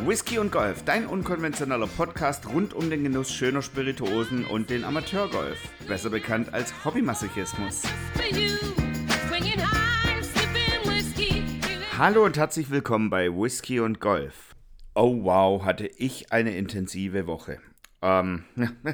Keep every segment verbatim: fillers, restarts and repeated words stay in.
Whisky und Golf, dein unkonventioneller Podcast rund um den Genuss schöner Spirituosen und den Amateurgolf, besser bekannt als Hobbymasochismus. Hallo und herzlich willkommen bei Whisky und Golf. Oh wow, hatte ich eine intensive Woche. Ähm,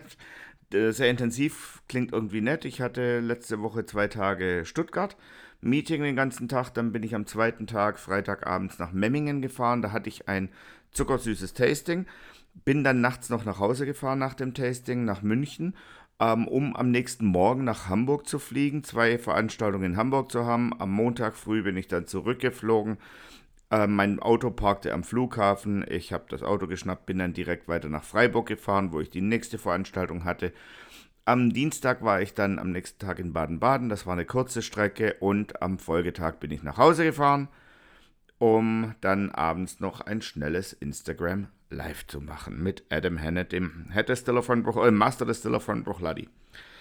sehr intensiv klingt irgendwie nett. Ich hatte letzte Woche zwei Tage Stuttgart, Meeting den ganzen Tag, dann bin ich am zweiten Tag, Freitagabends nach Memmingen gefahren, da hatte ich ein zuckersüßes Tasting, bin dann nachts noch nach Hause gefahren nach dem Tasting, nach München, ähm, um am nächsten Morgen nach Hamburg zu fliegen, zwei Veranstaltungen in Hamburg zu haben. Am Montag früh bin ich dann zurückgeflogen, äh, mein Auto parkte am Flughafen, ich habe das Auto geschnappt, bin dann direkt weiter nach Freiburg gefahren, wo ich die nächste Veranstaltung hatte. Am Dienstag war ich dann am nächsten Tag in Baden-Baden, das war eine kurze Strecke, und am Folgetag bin ich nach Hause gefahren, um dann abends noch ein schnelles Instagram Live zu machen mit Adam Hannett, dem Head Distiller von Bruch, äh, Master Distiller von Bruichladdich.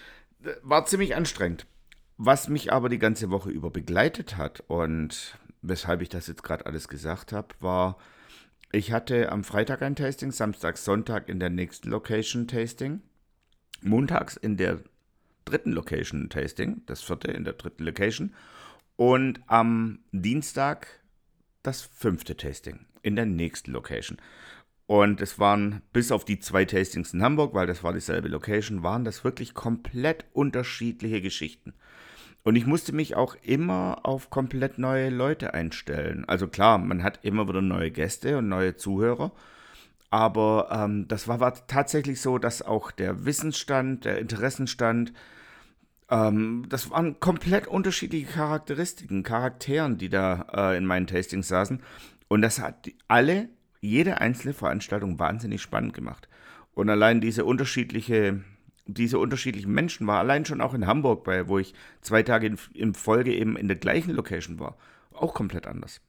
War ziemlich anstrengend. Was mich aber die ganze Woche über begleitet hat und weshalb ich das jetzt gerade alles gesagt habe, war, ich hatte am Freitag ein Tasting, Samstag, Sonntag in der nächsten Location Tasting, montags in der dritten Location Tasting, das vierte in der dritten Location, und am Dienstag das fünfte Tasting in der nächsten Location. Und es waren, bis auf die zwei Tastings in Hamburg, weil das war dieselbe Location, waren das wirklich komplett unterschiedliche Geschichten. Und ich musste mich auch immer auf komplett neue Leute einstellen. Also klar, man hat immer wieder neue Gäste und neue Zuhörer. Aber ähm, das war, war tatsächlich so, dass auch der Wissensstand, der Interessenstand, ähm, das waren komplett unterschiedliche Charakteristiken, Charakteren, die da äh, in meinen Tastings saßen. Und das hat die, alle, jede einzelne Veranstaltung wahnsinnig spannend gemacht. Und allein diese unterschiedliche, diese unterschiedlichen Menschen war, allein schon auch in Hamburg, bei, wo ich zwei Tage in, in Folge eben in der gleichen Location war, auch komplett anders.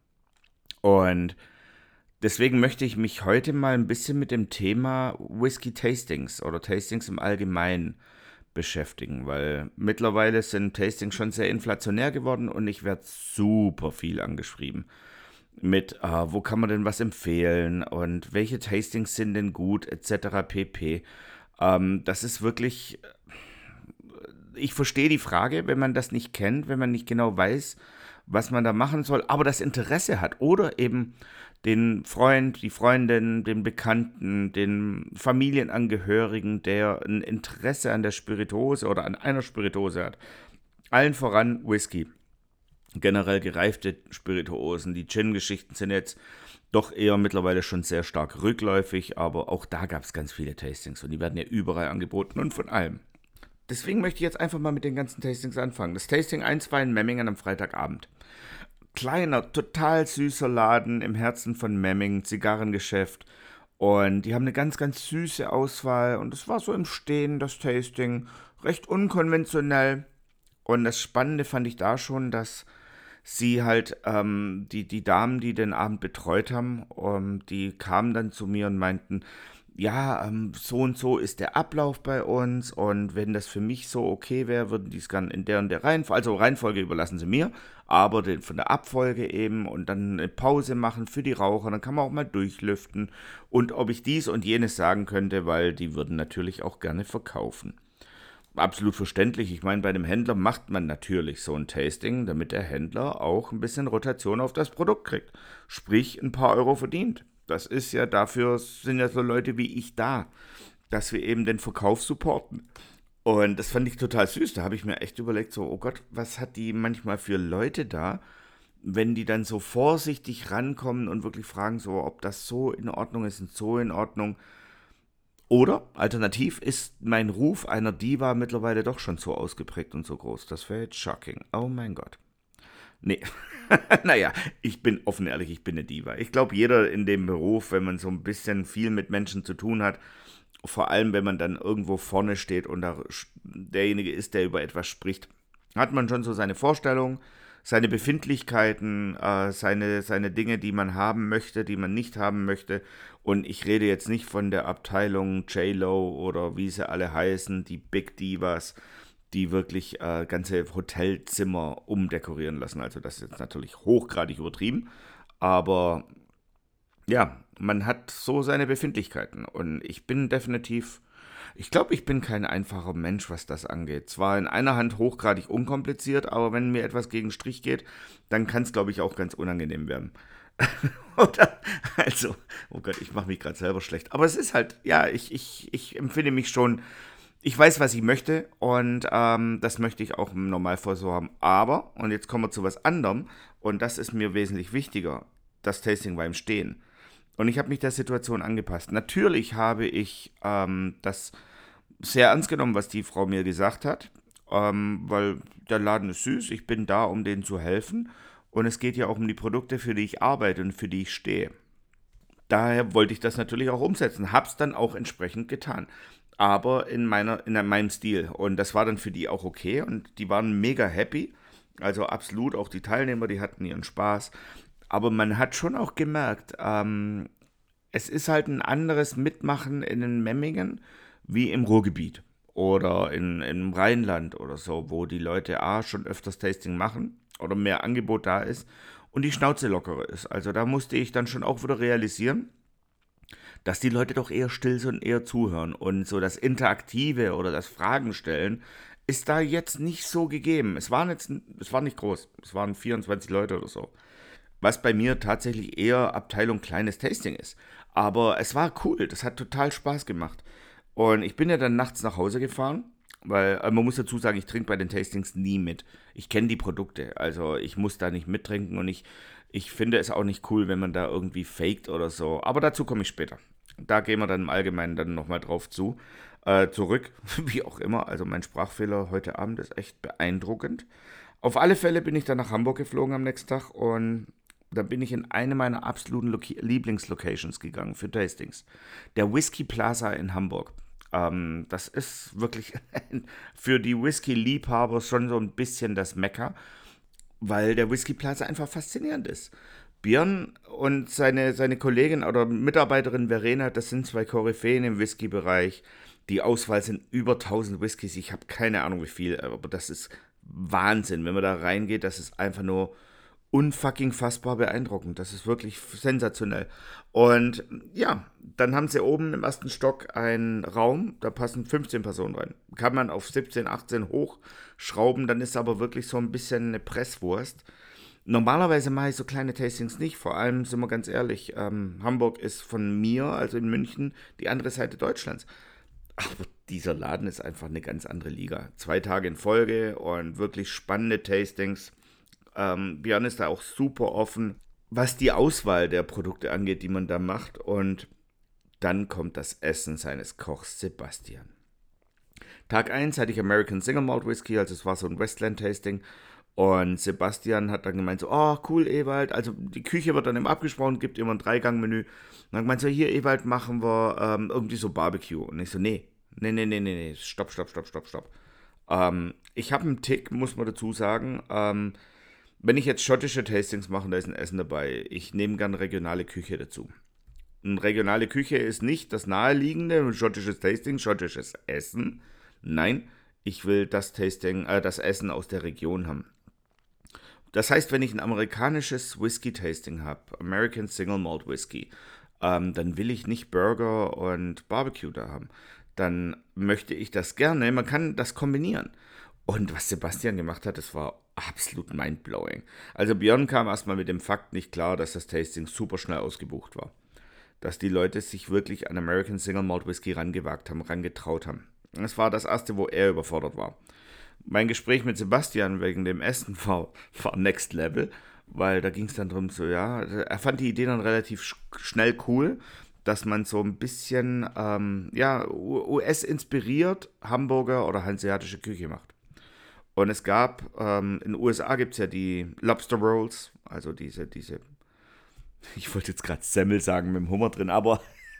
Und deswegen möchte ich mich heute mal ein bisschen mit dem Thema Whisky-Tastings oder Tastings im Allgemeinen beschäftigen, weil mittlerweile sind Tastings schon sehr inflationär geworden und ich werde super viel angeschrieben mit, äh, wo kann man denn was empfehlen und welche Tastings sind denn gut, et cetera pp. Ähm, das ist wirklich, ich verstehe die Frage, wenn man das nicht kennt, wenn man nicht genau weiß, was man da machen soll, aber das Interesse hat oder eben den Freund, die Freundin, den Bekannten, den Familienangehörigen, der ein Interesse an der Spirituose oder an einer Spirituose hat. Allen voran Whisky. Generell gereifte Spirituosen. Die Gin-Geschichten sind jetzt doch eher mittlerweile schon sehr stark rückläufig, aber auch da gab es ganz viele Tastings und die werden ja überall angeboten und von allem. Deswegen möchte ich jetzt einfach mal mit den ganzen Tastings anfangen. Das Tasting eins war in Memmingen am Freitagabend. Kleiner, total süßer Laden im Herzen von Memmingen, Zigarrengeschäft. Und die haben eine ganz, ganz süße Auswahl. Und es war so im Stehen, das Tasting, recht unkonventionell. Und das Spannende fand ich da schon, dass sie halt, ähm, die, die Damen, die den Abend betreut haben, ähm, die kamen dann zu mir und meinten, ja, ähm, so und so ist der Ablauf bei uns und wenn das für mich so okay wäre, würden die es gerne in der und der Reihenfolge, also Reihenfolge überlassen sie mir, aber den, von der Abfolge eben und dann eine Pause machen für die Raucher, dann kann man auch mal durchlüften und ob ich dies und jenes sagen könnte, weil die würden natürlich auch gerne verkaufen. Absolut verständlich, ich meine, bei einem Händler macht man natürlich so ein Tasting, damit der Händler auch ein bisschen Rotation auf das Produkt kriegt, sprich ein paar Euro verdient. Das ist ja, dafür sind ja so Leute wie ich da, dass wir eben den Verkauf supporten. Und das fand ich total süß. Da habe ich mir echt überlegt, so, oh Gott, was hat die manchmal für Leute da, wenn die dann so vorsichtig rankommen und wirklich fragen, so, ob das so in Ordnung ist und so in Ordnung. Oder, alternativ, ist mein Ruf einer Diva mittlerweile doch schon so ausgeprägt und so groß. Das wäre jetzt shocking. Oh mein Gott. Nee, naja, ich bin offen ehrlich, ich bin eine Diva. Ich glaube, jeder in dem Beruf, wenn man so ein bisschen viel mit Menschen zu tun hat, vor allem wenn man dann irgendwo vorne steht und da derjenige ist, der über etwas spricht, hat man schon so seine Vorstellung, seine Befindlichkeiten, äh, seine, seine Dinge, die man haben möchte, die man nicht haben möchte. Und ich rede jetzt nicht von der Abteilung J-Lo oder wie sie alle heißen, die Big Divas, die wirklich äh, ganze Hotelzimmer umdekorieren lassen. Also das ist jetzt natürlich hochgradig übertrieben, aber Ja, man hat so seine Befindlichkeiten und ich bin definitiv, ich glaube, ich bin kein einfacher Mensch, was das angeht. Zwar in einer Hand hochgradig unkompliziert, aber wenn mir etwas gegen Strich geht, dann kann es, glaube ich, auch ganz unangenehm werden. Oder? Also, oh Gott, ich mache mich gerade selber schlecht. Aber es ist halt, ja, ich, ich, ich empfinde mich schon, ich weiß, was ich möchte und ähm, das möchte ich auch im Normalfall so haben. Aber, und jetzt kommen wir zu was anderem und das ist mir wesentlich wichtiger, das Tasting war im Stehen. Und ich habe mich der Situation angepasst. Natürlich habe ich ähm, das sehr ernst genommen, was die Frau mir gesagt hat, ähm, weil der Laden ist süß, ich bin da, um denen zu helfen. Und es geht ja auch um die Produkte, für die ich arbeite und für die ich stehe. Daher wollte ich das natürlich auch umsetzen, hab's dann auch entsprechend getan. Aber in, meiner, in meinem Stil. Und das war dann für die auch okay und die waren mega happy. Also absolut, auch die Teilnehmer, die hatten ihren Spaß. Aber man hat schon auch gemerkt, ähm, es ist halt ein anderes Mitmachen in den Memmingen wie im Ruhrgebiet oder in, im Rheinland oder so, wo die Leute A schon öfters Tasting machen oder mehr Angebot da ist und die Schnauze lockerer ist. Also da musste ich dann schon auch wieder realisieren, dass die Leute doch eher still sind und eher zuhören und so das Interaktive oder das Fragen stellen ist da jetzt nicht so gegeben. Es waren jetzt, es war nicht groß, es waren vierundzwanzig Leute oder so, was bei mir tatsächlich eher Abteilung kleines Tasting ist. Aber es war cool, das hat total Spaß gemacht. Und ich bin ja dann nachts nach Hause gefahren, weil äh, man muss dazu sagen, ich trinke bei den Tastings nie mit. Ich kenne die Produkte, also ich muss da nicht mittrinken und ich, ich finde es auch nicht cool, wenn man da irgendwie faked oder so. Aber dazu komme ich später. Da gehen wir dann im Allgemeinen dann nochmal drauf zu. Äh, zurück, wie auch immer. Also mein Sprachfehler heute Abend ist echt beeindruckend. Auf alle Fälle bin ich dann nach Hamburg geflogen am nächsten Tag und da bin ich in eine meiner absoluten Loki- Lieblingslocations gegangen für Tastings. Der Whisky Plaza in Hamburg. Ähm, das ist wirklich für die Whisky-Liebhaber schon so ein bisschen das Mekka, weil der Whisky Plaza einfach faszinierend ist. Björn und seine, seine Kollegin oder Mitarbeiterin Verena, das sind zwei Koryphäen im Whisky-Bereich. Die Auswahl sind über tausend Whiskys. Ich habe keine Ahnung wie viel, aber das ist Wahnsinn. Wenn man da reingeht, das ist einfach nur unfucking fassbar beeindruckend. Das ist wirklich sensationell. Und ja, dann haben sie oben im ersten Stock einen Raum, da passen fünfzehn Personen rein. Kann man auf siebzehn, achtzehn hochschrauben, dann ist aber wirklich so ein bisschen eine Presswurst. Normalerweise mache ich so kleine Tastings nicht, vor allem sind wir ganz ehrlich, ähm, Hamburg ist von mir, also in München, die andere Seite Deutschlands. Aber dieser Laden ist einfach eine ganz andere Liga. Zwei Tage in Folge und wirklich spannende Tastings. Ähm, Björn ist da auch super offen, was die Auswahl der Produkte angeht, die man da macht. Und dann kommt das Essen seines Kochs Sebastian. Tag eins hatte ich American Single Malt Whisky, also es war so ein Westland-Tasting. Und Sebastian hat dann gemeint so, oh cool Ewald, also die Küche wird dann immer abgesprochen, gibt immer ein Dreigang-Menü. Und dann gemeint so, hier Ewald, machen wir ähm, irgendwie so Barbecue. Und ich so, nee, nee, nee, nee, nee, nee, stopp, stopp, stopp, stopp, stopp. Ähm, ich habe einen Tick, muss man dazu sagen. Ähm, wenn ich jetzt schottische Tastings mache, da ist ein Essen dabei. Ich nehme gerne regionale Küche dazu. Eine regionale Küche ist nicht das naheliegende, schottisches Tasting, schottisches Essen. Nein, ich will das Tasting, äh, das Essen aus der Region haben. Das heißt, wenn ich ein amerikanisches Whisky-Tasting habe, American Single Malt Whisky, ähm, dann will ich nicht Burger und Barbecue da haben. Dann möchte ich das gerne, man kann das kombinieren. Und was Sebastian gemacht hat, das war absolut mindblowing. Also Björn kam erstmal mit dem Fakt nicht klar, dass das Tasting super schnell ausgebucht war. Dass die Leute sich wirklich an American Single Malt Whisky rangewagt haben, rangetraut haben. Das war das erste, wo er überfordert war. Mein Gespräch mit Sebastian wegen dem Essen war, war Next Level, weil da ging es dann drum so, ja, er fand die Idee dann relativ sch schnell cool, dass man so ein bisschen, ähm, ja, U S-inspiriert Hamburger oder hanseatische Küche macht. Und es gab, ähm, in den U S A gibt es ja die Lobster Rolls, also diese, diese, ich wollte jetzt gerade Semmel sagen mit dem Hummer drin, aber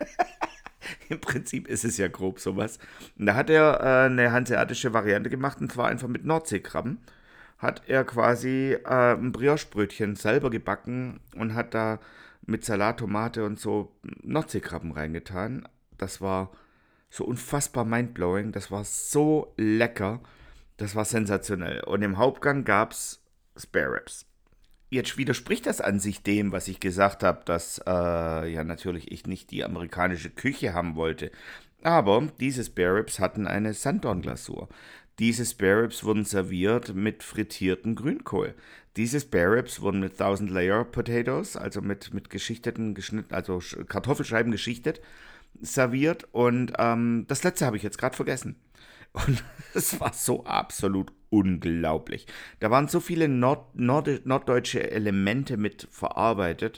im Prinzip ist es ja grob sowas. Und da hat er äh, eine hanseatische Variante gemacht und zwar einfach mit Nordseekrabben. Hat er quasi äh, ein Brioche-Brötchen selber gebacken und hat da mit Salat, Tomate und so Nordseekrabben reingetan. Das war so unfassbar mindblowing. Das war so lecker. Das war sensationell. Und im Hauptgang gab es Spare Ribs. Jetzt widerspricht das an sich dem, was ich gesagt habe, dass äh, ja natürlich ich nicht die amerikanische Küche haben wollte. Aber diese Spare Ribs hatten eine Sanddornglasur. Diese Spare Ribs wurden serviert mit frittierten Grünkohl. Diese Spare Ribs wurden mit Thousand Layer Potatoes, also mit, mit geschichteten, geschnitten, also Kartoffelscheiben geschichtet, serviert. Und ähm, das letzte habe ich jetzt gerade vergessen. Und es war so absolut unglaublich. Da waren so viele Nord Nord norddeutsche Elemente mit verarbeitet,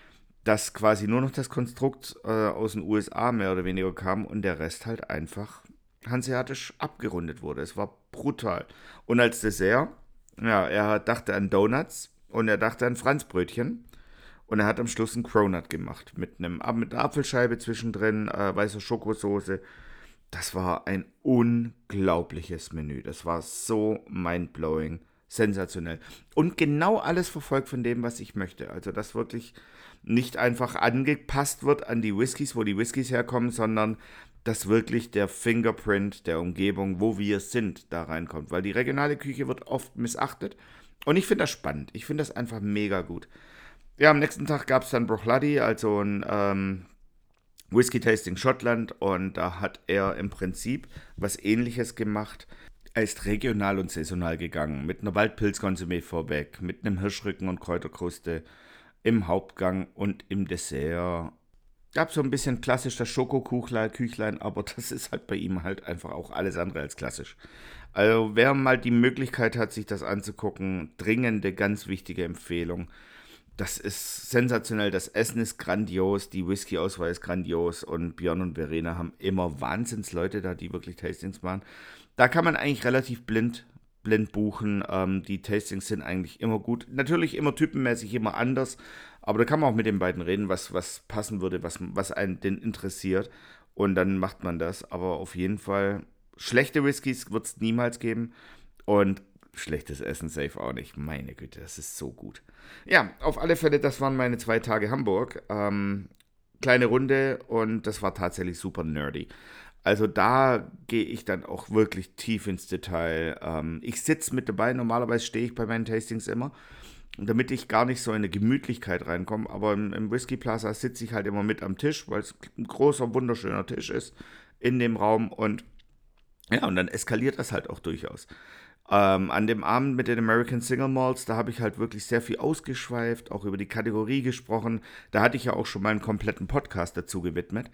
dass quasi nur noch das Konstrukt äh, aus den U S A mehr oder weniger kam und der Rest halt einfach hanseatisch abgerundet wurde. Es war brutal. Und als Dessert, ja, er dachte an Donuts und er dachte an Franzbrötchen. Und er hat am Schluss einen Cronut gemacht. Mit, einem, mit einer Apfelscheibe zwischendrin, äh, weißer Schokosoße. Das war ein unglaubliches Menü. Das war so mindblowing. Sensationell. Und genau alles verfolgt von dem, was ich möchte. Also, dass wirklich nicht einfach angepasst wird an die Whiskys, wo die Whiskys herkommen, sondern dass wirklich der Fingerprint der Umgebung, wo wir sind, da reinkommt. Weil die regionale Küche wird oft missachtet. Und ich finde das spannend. Ich finde das einfach mega gut. Ja, am nächsten Tag gab es dann Bruichladdich, also ein ähm, Whisky Tasting Schottland. Und da hat er im Prinzip was Ähnliches gemacht. Er ist regional und saisonal gegangen. Mit einer Waldpilzkonsumé vorweg, mit einem Hirschrücken und Kräuterkruste im Hauptgang und im Dessert. Gab so ein bisschen klassisch das Schokoküchlein, aber das ist halt bei ihm halt einfach auch alles andere als klassisch. Also wer mal die Möglichkeit hat, sich das anzugucken, dringende, ganz wichtige Empfehlung. Das ist sensationell, das Essen ist grandios, die Whisky-Auswahl ist grandios und Björn und Verena haben immer Wahnsinnsleute da, die wirklich Tastings machen. Da kann man eigentlich relativ blind, blind buchen. Ähm, die Tastings sind eigentlich immer gut. Natürlich immer typenmäßig, immer anders. Aber da kann man auch mit den beiden reden, was, was passen würde, was, was einen denn interessiert. Und dann macht man das. Aber auf jeden Fall, schlechte Whiskys wird es niemals geben. Und schlechtes Essen safe auch nicht. Meine Güte, das ist so gut. Ja, auf alle Fälle, das waren meine zwei Tage Hamburg. Ähm, kleine Runde und das war tatsächlich super nerdy. Also da gehe ich dann auch wirklich tief ins Detail. Ähm, ich sitze mit dabei, normalerweise stehe ich bei meinen Tastings immer, damit ich gar nicht so in eine Gemütlichkeit reinkomme. Aber im, im Whisky Plaza sitze ich halt immer mit am Tisch, weil es ein großer, wunderschöner Tisch ist in dem Raum. Und ja, und dann eskaliert das halt auch durchaus. Ähm, an dem Abend mit den American Single Malts, da habe ich halt wirklich sehr viel ausgeschweift, auch über die Kategorie gesprochen. Da hatte ich ja auch schon mal einen kompletten Podcast dazu gewidmet.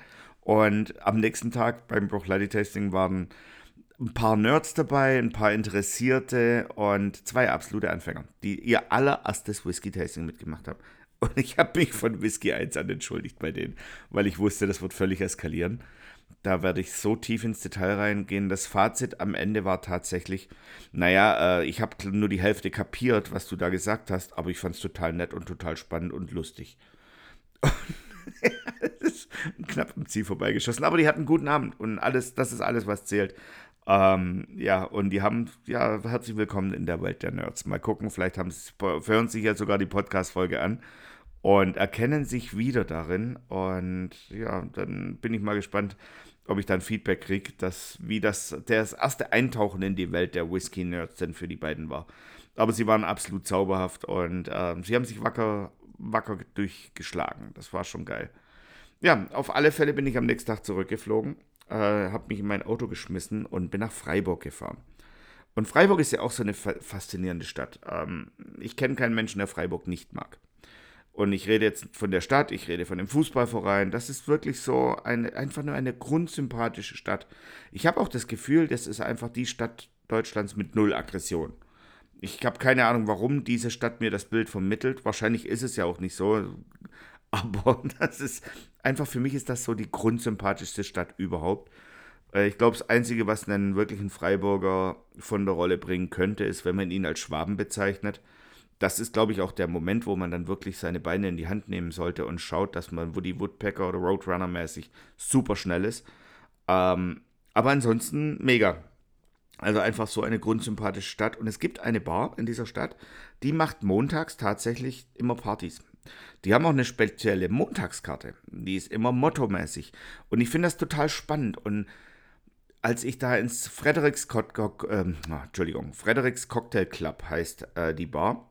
Und am nächsten Tag beim Bruichladdich Tasting waren ein paar Nerds dabei, ein paar Interessierte und zwei absolute Anfänger, die ihr allererstes Whisky-Tasting mitgemacht haben. Und ich habe mich von Whisky eins an entschuldigt bei denen, weil ich wusste, das wird völlig eskalieren. Da werde ich so tief ins Detail reingehen. Das Fazit am Ende war tatsächlich, naja, äh, ich habe nur die Hälfte kapiert, was du da gesagt hast, aber ich fand es total nett und total spannend und lustig. Das ist knapp am Ziel vorbeigeschossen, aber die hatten einen guten Abend und alles, das ist alles, was zählt. Ähm, ja, und die haben, ja, herzlich willkommen in der Welt der Nerds. Mal gucken, vielleicht haben sie, hören sich ja sogar die Podcast-Folge an und erkennen sich wieder darin. Und ja, dann bin ich mal gespannt, ob ich dann Feedback kriege, dass wie das, das erste Eintauchen in die Welt der Whisky-Nerds denn für die beiden war. Aber sie waren absolut zauberhaft und äh, sie haben sich wacker, wacker durchgeschlagen. Das war schon geil. Ja, auf alle Fälle bin ich am nächsten Tag zurückgeflogen, äh, habe mich in mein Auto geschmissen und bin nach Freiburg gefahren. Und Freiburg ist ja auch so eine fa- faszinierende Stadt. Ähm, ich kenne keinen Menschen, der Freiburg nicht mag. Und ich rede jetzt von der Stadt, ich rede von dem Fußballverein. Das ist wirklich so eine, einfach nur eine grundsympathische Stadt. Ich habe auch das Gefühl, das ist einfach die Stadt Deutschlands mit null Aggression. Ich habe keine Ahnung, warum diese Stadt mir das Bild vermittelt. Wahrscheinlich ist es ja auch nicht so. Aber das ist einfach, für mich ist das so die grundsympathischste Stadt überhaupt. Äh, Ich glaube, das Einzige, was einen wirklichen Freiburger von der Rolle bringen könnte, ist, wenn man ihn als Schwaben bezeichnet. Das ist, glaube ich, auch der Moment, wo man dann wirklich seine Beine in die Hand nehmen sollte und schaut, dass man Woody Woodpecker oder Roadrunner mäßig super schnell ist. Ähm, aber ansonsten mega. Also einfach so eine grundsympathische Stadt. Und es gibt eine Bar in dieser Stadt, die macht montags tatsächlich immer Partys. Die haben auch eine spezielle Montagskarte. Die ist immer mottomäßig. Und ich finde das total spannend. Und als ich da ins Fredericks, Co Co ähm, ah, Entschuldigung, Fredericks Cocktail Club heißt äh, die Bar,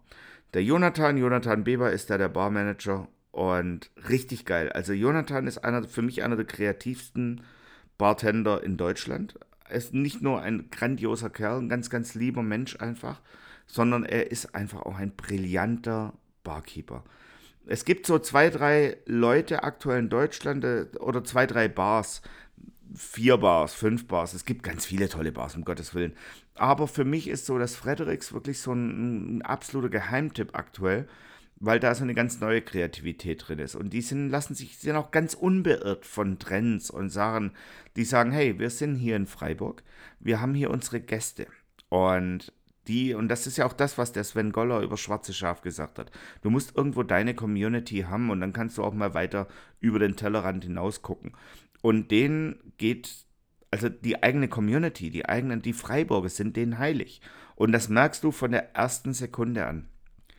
Der Jonathan, Jonathan Beber ist da der Barmanager und richtig geil. Also Jonathan ist einer, für mich einer der kreativsten Bartender in Deutschland. Er ist nicht nur ein grandioser Kerl, ein ganz, ganz lieber Mensch einfach, sondern er ist einfach auch ein brillanter Barkeeper. Es gibt so zwei, drei Leute aktuell in Deutschland äh, oder zwei, drei Bars, vier Bars, fünf Bars. Es gibt ganz viele tolle Bars, um Gottes Willen. Aber für mich ist so das Fredericks wirklich so ein, ein absoluter Geheimtipp aktuell, weil da so eine ganz neue Kreativität drin ist. Und die sind, lassen sich, sind auch ganz unbeirrt von Trends und Sachen, die sagen, hey, wir sind hier in Freiburg, wir haben hier unsere Gäste. Und die, und das ist ja auch das, was der Sven Goller über Schwarze Schaf gesagt hat. Du musst irgendwo deine Community haben und dann kannst du auch mal weiter über den Tellerrand hinaus gucken. Und denen geht, also die eigene Community, die eigenen, die Freiburger sind denen heilig. Und das merkst du von der ersten Sekunde an.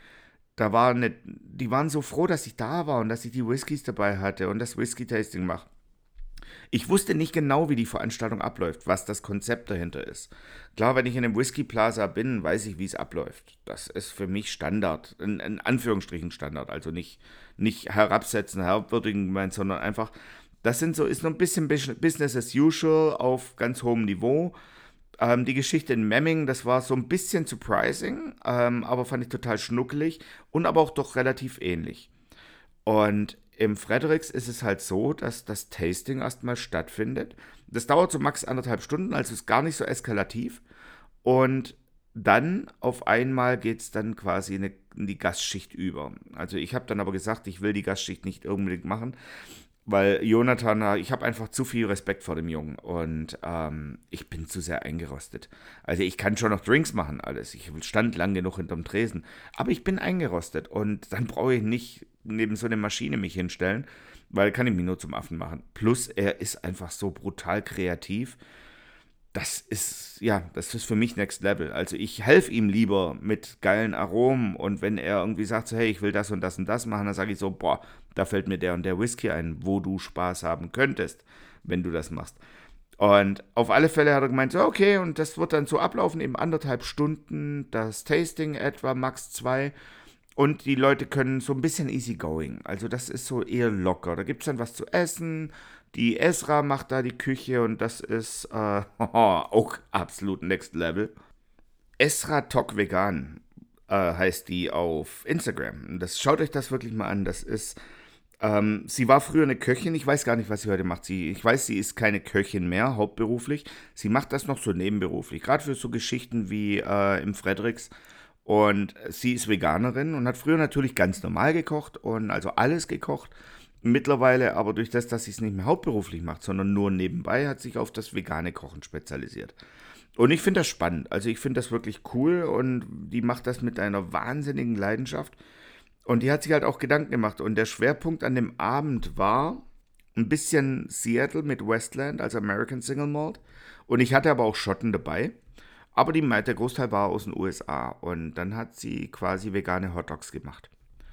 Da war eine, die waren so froh, dass ich da war und dass ich die Whiskys dabei hatte und das Whisky-Tasting mache. Ich wusste nicht genau, wie die Veranstaltung abläuft, was das Konzept dahinter ist. Klar, wenn ich in einem Whisky Plaza bin, weiß ich, wie es abläuft. Das ist für mich Standard, in, in Anführungsstrichen Standard, also nicht, nicht herabsetzen, herabwürdigen, sondern einfach, das sind so, ist noch ein bisschen Business as usual auf ganz hohem Niveau. Ähm, die Geschichte in Memming, das war so ein bisschen surprising, ähm, aber fand ich total schnuckelig und aber auch doch relativ ähnlich. Und im Fredericks ist es halt so, dass das Tasting erstmal stattfindet. Das dauert so max anderthalb Stunden, also ist gar nicht so eskalativ. Und dann auf einmal geht es dann quasi in, eine, in die Gastschicht über. Also ich habe dann aber gesagt, ich will die Gastschicht nicht unbedingt machen, weil Jonathan, ich habe einfach zu viel Respekt vor dem Jungen und ähm, ich bin zu sehr eingerostet. Also ich kann schon noch Drinks machen, alles. Ich stand lang genug hinterm Tresen, aber ich bin eingerostet und dann brauche ich nicht neben so eine Maschine mich hinstellen, weil kann ich mich nur zum Affen machen. Plus er ist einfach so brutal kreativ. Das ist, ja, das ist für mich Next Level. Also ich helfe ihm lieber mit geilen Aromen und wenn er irgendwie sagt, so, hey, ich will das und das und das machen, dann sage ich so, boah, da fällt mir der und der Whisky ein, wo du Spaß haben könntest, wenn du das machst. Und auf alle Fälle hat er gemeint, so, okay, und das wird dann so ablaufen, eben anderthalb Stunden, das Tasting etwa, max zwei. Und die Leute können so ein bisschen easygoing, also das ist so eher locker. Da gibt es dann was zu essen, die Esra macht da die Küche und das ist äh, auch absolut Next Level. Esra Tok Vegan äh, heißt die auf Instagram. Das, schaut euch das wirklich mal an, das ist... Ähm, sie war früher eine Köchin, ich weiß gar nicht, was sie heute macht. Sie, ich weiß, sie ist keine Köchin mehr, hauptberuflich. Sie macht das noch so nebenberuflich, gerade für so Geschichten wie äh, im Fredericks. Und sie ist Veganerin und hat früher natürlich ganz normal gekocht und also alles gekocht. Mittlerweile aber durch das, dass sie es nicht mehr hauptberuflich macht, sondern nur nebenbei, hat sich auf das vegane Kochen spezialisiert. Und ich finde das spannend. Also ich finde das wirklich cool und die macht das mit einer wahnsinnigen Leidenschaft. Und die hat sich halt auch Gedanken gemacht. Und der Schwerpunkt an dem Abend war ein bisschen Seattle mit Westland, also American Single Malt. Und ich hatte aber auch Schotten dabei. Aber die, der Großteil war aus den U S A. Und dann hat sie quasi vegane Hotdogs gemacht.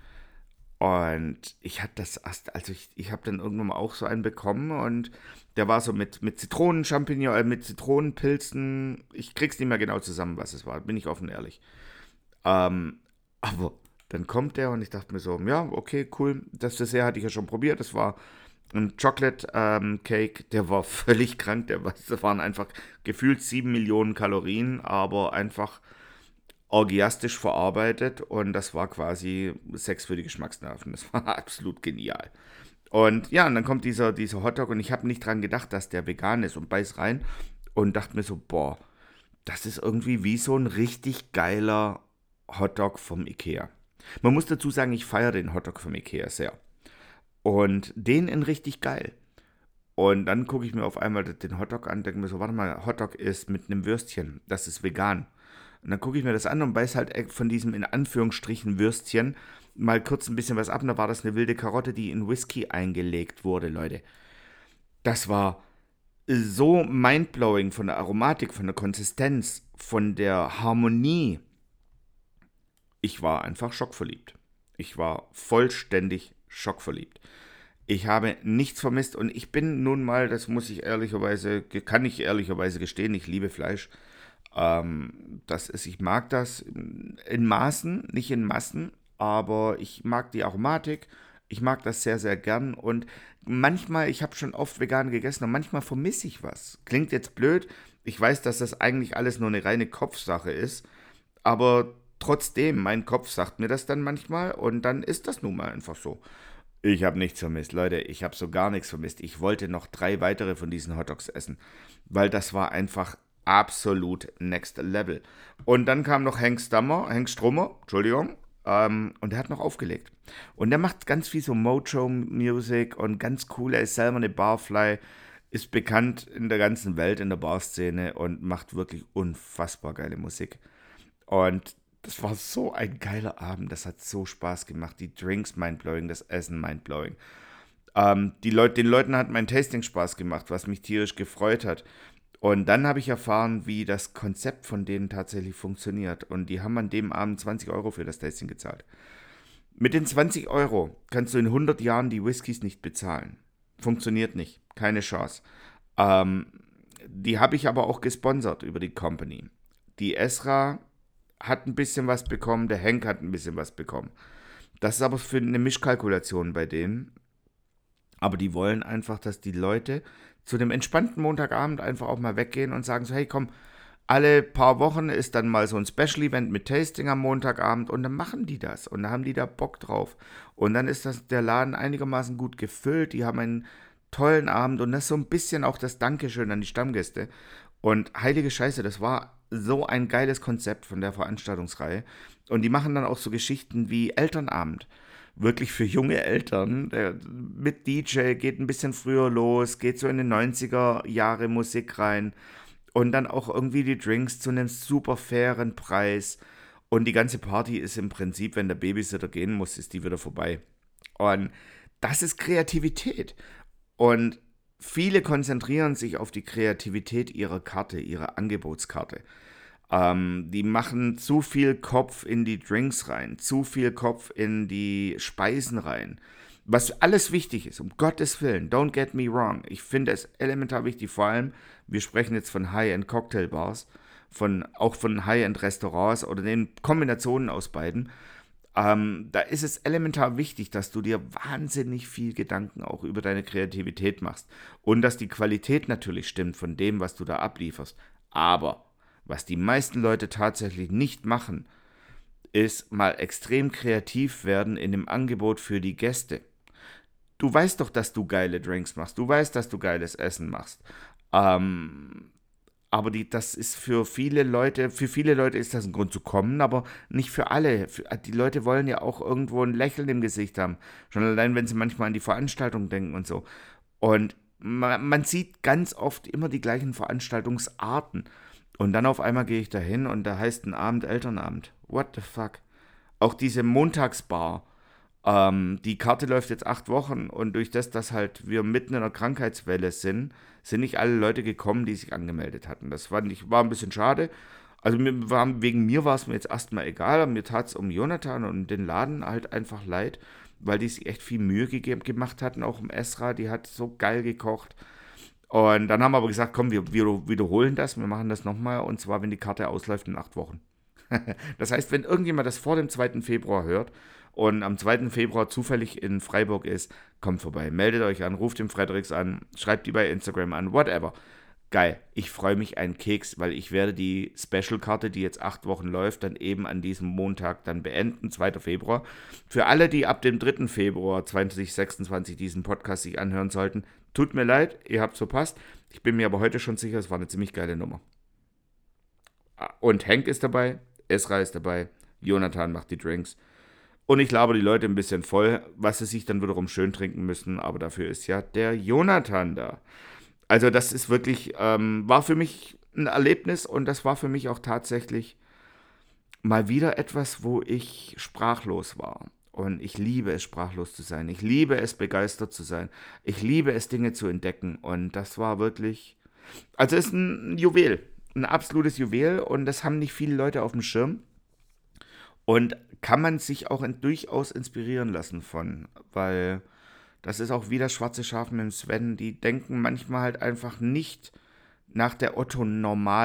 Und ich hatte das erst, also ich, ich habe dann irgendwann mal auch so einen bekommen. Und der war so mit, mit Zitronen, Champignon, äh, mit Zitronenpilzen. Ich krieg's nicht mehr genau zusammen, was es war, bin ich offen ehrlich. Ähm, aber dann kommt der und ich dachte mir so, ja, okay, cool. Das Dessert hatte ich ja schon probiert. Das war ein Chocolate ähm, Cake, der war völlig krank. Der war, das waren einfach gefühlt sieben Millionen Kalorien, aber einfach orgiastisch verarbeitet. Und das war quasi Sex für die Geschmacksnerven. Das war absolut genial. Und ja, und dann kommt dieser, dieser Hotdog und ich habe nicht dran gedacht, dass der vegan ist und beiß rein und dachte mir so, boah, das ist irgendwie wie so ein richtig geiler Hotdog vom Ikea. Man muss dazu sagen, ich feiere den Hotdog vom Ikea sehr. Und den in richtig geil. Und dann gucke ich mir auf einmal den Hotdog an und denke mir so, warte mal, Hotdog ist mit einem Würstchen, das ist vegan. Und dann gucke ich mir das an und beiß halt von diesem in Anführungsstrichen Würstchen mal kurz ein bisschen was ab. Und da war das eine wilde Karotte, die in Whisky eingelegt wurde, Leute. Das war so mindblowing von der Aromatik, von der Konsistenz, von der Harmonie. Ich war einfach schockverliebt. Ich war vollständig schockverliebt. Ich habe nichts vermisst und ich bin nun mal, das muss ich ehrlicherweise, kann ich ehrlicherweise gestehen, ich liebe Fleisch. Ähm, das ist, ich mag das in Maßen, nicht in Massen, aber ich mag die Aromatik. Ich mag das sehr, sehr gern und manchmal, ich habe schon oft vegan gegessen und manchmal vermisse ich was. Klingt jetzt blöd. Ich weiß, dass das eigentlich alles nur eine reine Kopfsache ist, aber trotzdem, mein Kopf sagt mir das dann manchmal und dann ist das nun mal einfach so. Ich habe nichts vermisst, Leute. Ich habe so gar nichts vermisst. Ich wollte noch drei weitere von diesen Hotdogs essen, weil das war einfach absolut next level. Und dann kam noch Hank Stammer, Hank Strummer, Entschuldigung, ähm, und der hat noch aufgelegt. Und der macht ganz viel so Mojo-Music und ganz cool. Er ist selber eine Barfly, ist bekannt in der ganzen Welt in der Barszene und macht wirklich unfassbar geile Musik. Und das war so ein geiler Abend, das hat so Spaß gemacht. Die Drinks mindblowing, das Essen mindblowing. Ähm, die Leut, den Leuten hat mein Tasting Spaß gemacht, was mich tierisch gefreut hat. Und dann habe ich erfahren, wie das Konzept von denen tatsächlich funktioniert. Und die haben an dem Abend zwanzig Euro für das Tasting gezahlt. Mit den zwanzig Euro kannst du in hundert Jahren die Whiskys nicht bezahlen. Funktioniert nicht, keine Chance. Ähm, die habe ich aber auch gesponsert über die Company. Die Esra hat ein bisschen was bekommen, der Henk hat ein bisschen was bekommen. Das ist aber für eine Mischkalkulation bei denen. Aber die wollen einfach, dass die Leute zu dem entspannten Montagabend einfach auch mal weggehen und sagen so, hey komm, alle paar Wochen ist dann mal so ein Special-Event mit Tasting am Montagabend und dann machen die das und dann haben die da Bock drauf. Und dann ist das, der Laden einigermaßen gut gefüllt, die haben einen tollen Abend und das ist so ein bisschen auch das Dankeschön an die Stammgäste. Und heilige Scheiße, das war so ein geiles Konzept von der Veranstaltungsreihe. Und die machen dann auch so Geschichten wie Elternabend. Wirklich für junge Eltern. Der, mit D J geht ein bisschen früher los, geht so in den neunziger Jahre Musik rein. Und dann auch irgendwie die Drinks zu einem super fairen Preis. Und die ganze Party ist im Prinzip, wenn der Babysitter gehen muss, ist die wieder vorbei. Und das ist Kreativität. Und viele konzentrieren sich auf die Kreativität ihrer Karte, ihrer Angebotskarte. Ähm, die machen zu viel Kopf in die Drinks rein, zu viel Kopf in die Speisen rein. Was alles wichtig ist, um Gottes Willen, don't get me wrong. Ich finde es elementar wichtig, vor allem, wir sprechen jetzt von High-End-Cocktailbars, von, auch von High-End-Restaurants oder den Kombinationen aus beiden. Ähm, da ist es elementar wichtig, dass du dir wahnsinnig viel Gedanken auch über deine Kreativität machst. Und dass die Qualität natürlich stimmt von dem, was du da ablieferst. Aber was die meisten Leute tatsächlich nicht machen, ist mal extrem kreativ werden in dem Angebot für die Gäste. Du weißt doch, dass du geile Drinks machst. Du weißt, dass du geiles Essen machst. Ähm, aber die, das ist für viele Leute, für viele Leute ist das ein Grund zu kommen, aber nicht für alle. Für, die Leute wollen ja auch irgendwo ein Lächeln im Gesicht haben. Schon allein, wenn sie manchmal an die Veranstaltung denken und so. Und man, man sieht ganz oft immer die gleichen Veranstaltungsarten. Und dann auf einmal gehe ich da hin und da heißt ein Abend Elternabend. What the fuck? Auch diese Montagsbar. Ähm, die Karte läuft jetzt acht Wochen und durch das, dass halt wir mitten in einer Krankheitswelle sind, sind nicht alle Leute gekommen, die sich angemeldet hatten. Das war, nicht, war ein bisschen schade. Also mir war, wegen mir war es mir jetzt erstmal egal, aber mir tat es um Jonathan und den Laden halt einfach leid, weil die sich echt viel Mühe gegeben, gemacht hatten, auch um Esra, die hat so geil gekocht. Und dann haben wir aber gesagt, komm, wir, wir wiederholen das, wir machen das nochmal und zwar, wenn die Karte ausläuft in acht Wochen. Das heißt, wenn irgendjemand das vor dem zweiten Februar hört und am zweiten Februar zufällig in Freiburg ist, kommt vorbei, meldet euch an, ruft den Fredericks an, schreibt die bei Instagram an, whatever. Geil, ich freue mich einen Keks, weil ich werde die Special-Karte, die jetzt acht Wochen läuft, dann eben an diesem Montag dann beenden, zweiten Februar. Für alle, die ab dem dritten Februar zwanzig sechsundzwanzig diesen Podcast sich anhören sollten, tut mir leid, ihr habt es verpasst. Ich bin mir aber heute schon sicher, es war eine ziemlich geile Nummer. Und Hank ist dabei, Esra ist dabei, Jonathan macht die Drinks. Und ich laber die Leute ein bisschen voll, was sie sich dann wiederum schön trinken müssen, aber dafür ist ja der Jonathan da. Also das ist wirklich, ähm, war für mich ein Erlebnis und das war für mich auch tatsächlich mal wieder etwas, wo ich sprachlos war. Und ich liebe es, sprachlos zu sein. Ich liebe es, begeistert zu sein. Ich liebe es, Dinge zu entdecken. Und das war wirklich, also es ist ein Juwel, ein absolutes Juwel und das haben nicht viele Leute auf dem Schirm. Und kann man sich auch in, durchaus inspirieren lassen von, weil das ist auch wieder schwarze Schafe mit dem Sven, die denken manchmal halt einfach nicht nach der Otto-Normal,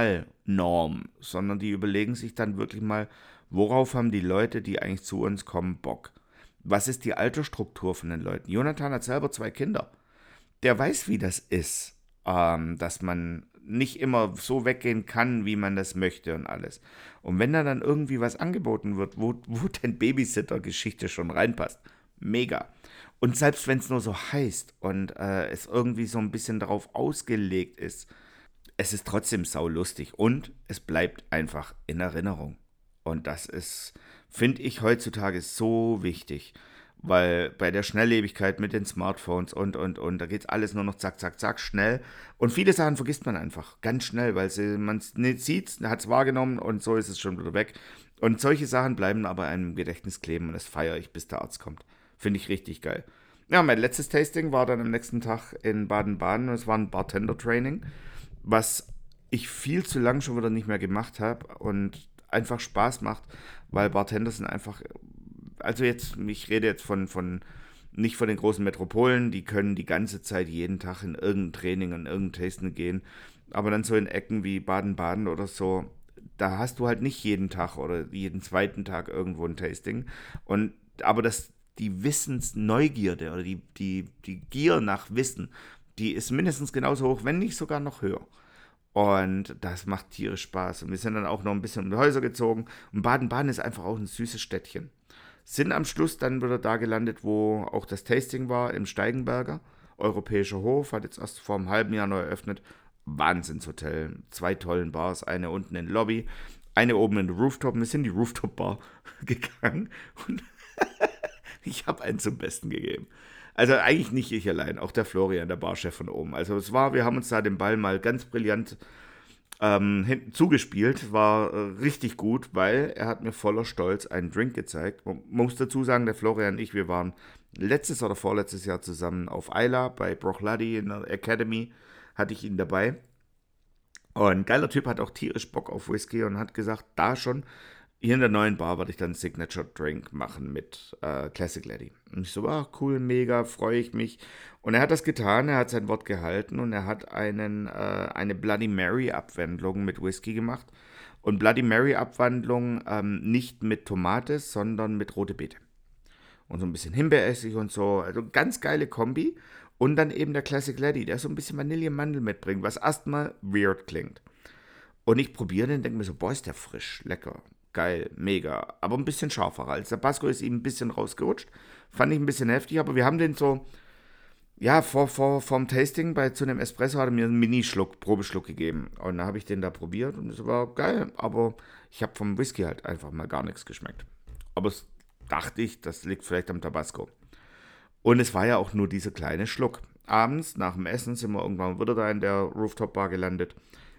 Norm, sondern die überlegen sich dann wirklich mal, worauf haben die Leute, die eigentlich zu uns kommen, Bock? Was ist die Altersstruktur von den Leuten? Jonathan hat selber zwei Kinder. Der weiß, wie das ist, ähm, dass man nicht immer so weggehen kann, wie man das möchte und alles. Und wenn da dann irgendwie was angeboten wird, wo, wo denn Babysitter-Geschichte schon reinpasst, mega. Und selbst wenn es nur so heißt und äh, es irgendwie so ein bisschen darauf ausgelegt ist, es ist trotzdem saulustig und es bleibt einfach in Erinnerung. Und das ist, finde ich, heutzutage so wichtig, weil bei der Schnelllebigkeit mit den Smartphones und, und, und, da geht alles nur noch zack, zack, zack, schnell. Und viele Sachen vergisst man einfach ganz schnell, weil man es nicht sieht, hat es wahrgenommen und so ist es schon wieder weg. Und solche Sachen bleiben aber einem im Gedächtnis kleben und das feiere ich, bis der Arzt kommt. Finde ich richtig geil. Ja, mein letztes Tasting war dann am nächsten Tag in Baden-Baden und es war ein Bartender-Training, was ich viel zu lang schon wieder nicht mehr gemacht habe und einfach Spaß macht, weil Bartender sind einfach, also jetzt, ich rede jetzt von, von nicht von den großen Metropolen, die können die ganze Zeit jeden Tag in irgendein Training, in irgendein Tasting gehen, aber dann so in Ecken wie Baden-Baden oder so, da hast du halt nicht jeden Tag oder jeden zweiten Tag irgendwo ein Tasting und, aber das, die Wissensneugierde oder die, die, die Gier nach Wissen, die ist mindestens genauso hoch, wenn nicht sogar noch höher. Und das macht tierisch Spaß. Und wir sind dann auch noch ein bisschen um die Häuser gezogen. Und Baden-Baden ist einfach auch ein süßes Städtchen. Sind am Schluss dann wieder da gelandet, wo auch das Tasting war, im Steigenberger. Europäischer Hof, hat jetzt erst vor einem halben Jahr neu eröffnet. Wahnsinnshotel. Zwei tollen Bars, eine unten in der Lobby, eine oben in der Rooftop. Wir sind in die Rooftop-Bar gegangen und ich habe einen zum Besten gegeben. Also eigentlich nicht ich allein, auch der Florian, der Barchef von oben. Also es war, wir haben uns da den Ball mal ganz brillant ähm, hinten zugespielt, war äh, richtig gut, weil er hat mir voller Stolz einen Drink gezeigt. Man muss dazu sagen, der Florian und ich, wir waren letztes oder vorletztes Jahr zusammen auf Isla bei Brochladi in der Academy, hatte ich ihn dabei. Und ein geiler Typ, hat auch tierisch Bock auf Whisky und hat gesagt, da schon, hier in der neuen Bar werde ich dann einen Signature Drink machen mit äh, Classic Lady. Und ich so, ach cool, mega, freue ich mich. Und er hat das getan, er hat sein Wort gehalten und er hat einen, äh, eine Bloody Mary Abwandlung mit Whisky gemacht. Und Bloody Mary Abwandlung ähm, nicht mit Tomate, sondern mit rote Beete. Und so ein bisschen Himbeeressig und so, also ganz geile Kombi. Und dann eben der Classic Lady, der so ein bisschen Vanille-Mandel mitbringt, was erstmal weird klingt. Und ich probiere den und denke mir so, boah, ist der frisch, lecker. Geil, mega, aber ein bisschen scharfer. Als Tabasco ist ihm ein bisschen rausgerutscht. Fand ich ein bisschen heftig, aber wir haben den so, ja, vor, vor, vorm Tasting bei zu einem Espresso hat er mir einen Minischluck, Probeschluck gegeben. Und dann habe ich den da probiert und es war geil, aber ich habe vom Whisky halt einfach mal gar nichts geschmeckt. Aber das dachte ich, das liegt vielleicht am Tabasco. Und es war ja auch nur dieser kleine Schluck. Abends, nach dem Essen, sind wir irgendwann wieder da in der Rooftop-Bar gelandet.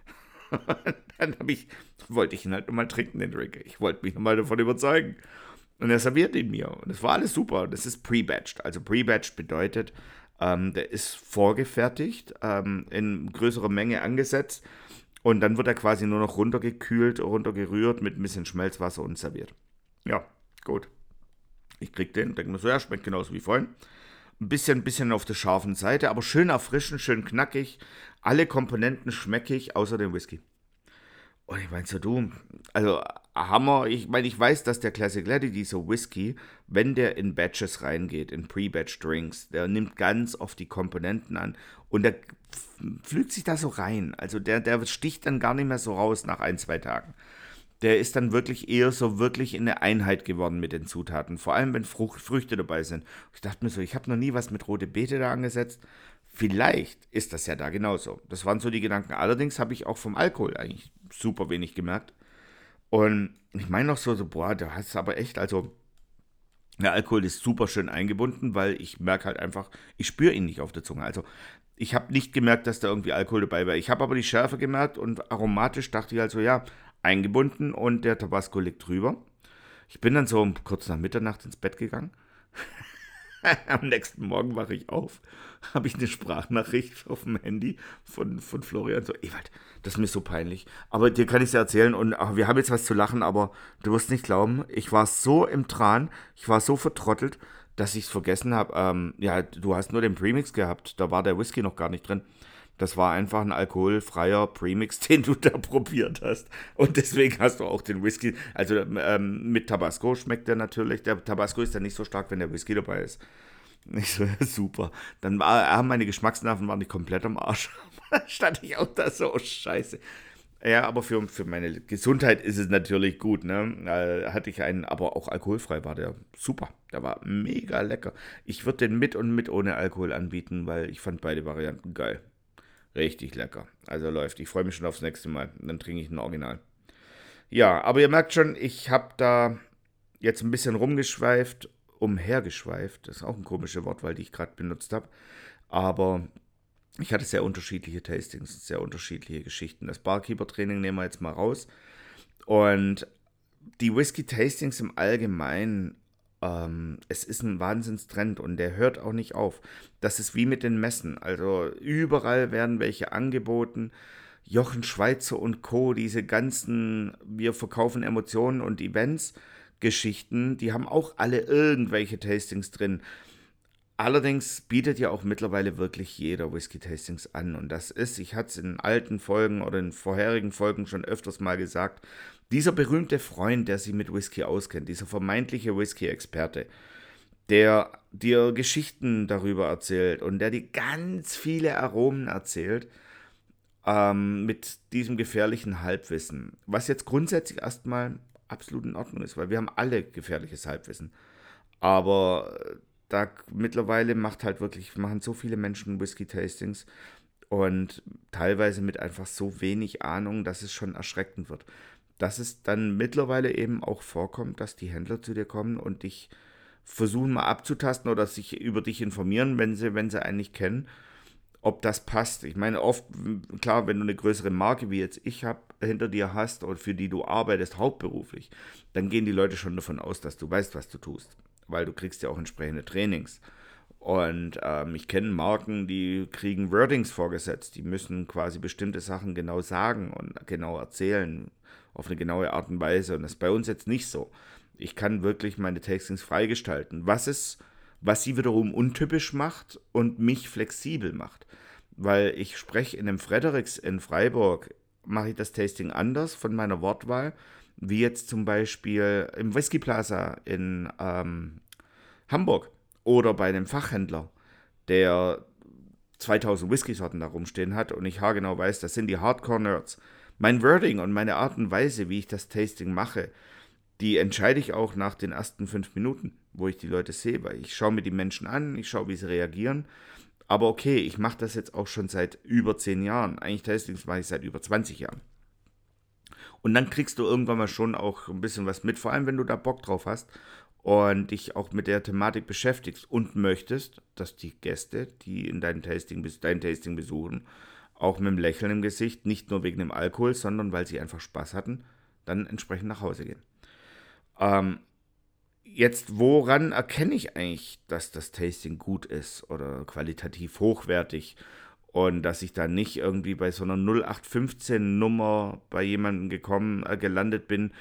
Dann hab ich, wollte ich ihn halt nochmal trinken, den Drink. Ich wollte mich nochmal davon überzeugen. Und er serviert ihn mir. Und es war alles super. Das ist pre-batched. Also pre-batched bedeutet, ähm, der ist vorgefertigt, ähm, in größerer Menge angesetzt. Und dann wird er quasi nur noch runtergekühlt, runtergerührt mit ein bisschen Schmelzwasser und serviert. Ja, gut. Ich krieg den, denke mir so, ja, schmeckt genauso wie vorhin. Ein bisschen, bisschen auf der scharfen Seite, aber schön erfrischend, schön knackig. Alle Komponenten schmeckig, außer dem Whisky. Und ich meine so, du, also Hammer, ich meine, ich weiß, dass der Classic Lady, dieser Whisky, wenn der in Batches reingeht, in Pre-Batch-Drinks, der nimmt ganz oft die Komponenten an und der pflügt sich da so rein. Also der, der sticht dann gar nicht mehr so raus nach ein, zwei Tagen. Der ist dann wirklich eher so wirklich in eine Einheit geworden mit den Zutaten. Vor allem, wenn Frucht, Früchte dabei sind. Ich dachte mir so, ich habe noch nie was mit rote Beete da angesetzt. Vielleicht ist das ja da genauso. Das waren so die Gedanken. Allerdings habe ich auch vom Alkohol eigentlich super wenig gemerkt. Und ich meine noch so, so, boah, da hast du aber echt, also der Alkohol ist super schön eingebunden, weil ich merke halt einfach, ich spüre ihn nicht auf der Zunge. Also ich habe nicht gemerkt, dass da irgendwie Alkohol dabei war. Ich habe aber die Schärfe gemerkt und aromatisch dachte ich halt so, ja, eingebunden und der Tabasco liegt drüber. Ich bin dann so kurz nach Mitternacht ins Bett gegangen. Am nächsten Morgen wache ich auf, habe ich eine Sprachnachricht auf dem Handy von, von Florian. So, Ewald, das ist mir so peinlich. Aber dir kann ich es ja erzählen und ach, wir haben jetzt was zu lachen, aber du wirst nicht glauben, ich war so im Tran, ich war so vertrottelt, dass ich es vergessen habe. Ähm, ja, du hast nur den Premix gehabt, da war der Whisky noch gar nicht drin. Das war einfach ein alkoholfreier Premix, den du da probiert hast. Und deswegen hast du auch den Whisky, also ähm, mit Tabasco schmeckt der natürlich. Der Tabasco ist dann nicht so stark, wenn der Whisky dabei ist. Nicht so, super. Dann war, haben meine Geschmacksnerven waren nicht komplett am Arsch. Da stand ich auch da so, oh Scheiße. Ja, aber für, für meine Gesundheit ist es natürlich gut, ne? Äh, hatte ich einen, aber auch alkoholfrei war der super. Der war mega lecker. Ich würde den mit und mit ohne Alkohol anbieten, weil ich fand beide Varianten geil. Richtig lecker. Also läuft. Ich freue mich schon aufs nächste Mal. Dann trinke ich ein Original. Ja, aber ihr merkt schon, ich habe da jetzt ein bisschen rumgeschweift, umhergeschweift. Das ist auch ein komisches Wort, weil die ich gerade benutzt habe. Aber ich hatte sehr unterschiedliche Tastings, sehr unterschiedliche Geschichten. Das Barkeeper-Training nehmen wir jetzt mal raus. Und die Whisky-Tastings im Allgemeinen, ähm, es ist ein Wahnsinnstrend und der hört auch nicht auf. Das ist wie mit den Messen. Also überall werden welche angeboten. Jochen Schweizer und Co., diese ganzen, wir verkaufen Emotionen und Events, Geschichten, die haben auch alle irgendwelche Tastings drin. Allerdings bietet ja auch mittlerweile wirklich jeder Whisky-Tastings an. Und das ist, ich hatte es in alten Folgen oder in vorherigen Folgen schon öfters mal gesagt, dieser berühmte Freund, der sich mit Whisky auskennt, dieser vermeintliche Whisky-Experte, der dir Geschichten darüber erzählt und der dir ganz viele Aromen erzählt, ähm, mit diesem gefährlichen Halbwissen. Was jetzt grundsätzlich erstmal absolut in Ordnung ist, weil wir haben alle gefährliches Halbwissen. Aber da mittlerweile macht halt wirklich, machen so viele Menschen Whisky-Tastings und teilweise mit einfach so wenig Ahnung, dass es schon erschreckend wird. Dass es dann mittlerweile eben auch vorkommt, dass die Händler zu dir kommen und dich versuchen mal abzutasten oder sich über dich informieren, wenn sie, wenn sie einen nicht kennen, ob das passt. Ich meine, oft, klar, wenn du eine größere Marke wie jetzt ich habe, hinter dir hast und für die du arbeitest, hauptberuflich, dann gehen die Leute schon davon aus, dass du weißt, was du tust. Weil du kriegst ja auch entsprechende Trainings. Und ähm, ich kenne Marken, die kriegen Wordings vorgesetzt. Die müssen quasi bestimmte Sachen genau sagen und genau erzählen, auf eine genaue Art und Weise. Und das ist bei uns jetzt nicht so. Ich kann wirklich meine Tastings freigestalten. Was ist, was sie wiederum untypisch macht und mich flexibel macht. Weil ich spreche in dem Fredericks in Freiburg, mache ich das Tasting anders von meiner Wortwahl, wie jetzt zum Beispiel im Whisky Plaza in ähm, Hamburg oder bei einem Fachhändler, der zweitausend Whisky-Sorten da rumstehen hat und ich haargenau weiß, das sind die Hardcore-Nerds. Mein Wording und meine Art und Weise, wie ich das Tasting mache, die entscheide ich auch nach den ersten fünf Minuten, wo ich die Leute sehe, weil ich schaue mir die Menschen an, ich schaue, wie sie reagieren. Aber okay, ich mache das jetzt auch schon seit über zehn Jahren. Eigentlich Tastings mache ich seit über zwanzig Jahren. Und dann kriegst du irgendwann mal schon auch ein bisschen was mit, vor allem wenn du da Bock drauf hast und dich auch mit der Thematik beschäftigst und möchtest, dass die Gäste, die in dein Tasting, dein Tasting besuchen, auch mit einem Lächeln im Gesicht, nicht nur wegen dem Alkohol, sondern weil sie einfach Spaß hatten, dann entsprechend nach Hause gehen. Ähm, jetzt, woran erkenne ich eigentlich, dass das Tasting gut ist oder qualitativ hochwertig und dass ich da nicht irgendwie bei so einer null acht fünfzehn Nummer bei jemandem gekommen, äh, gelandet bin,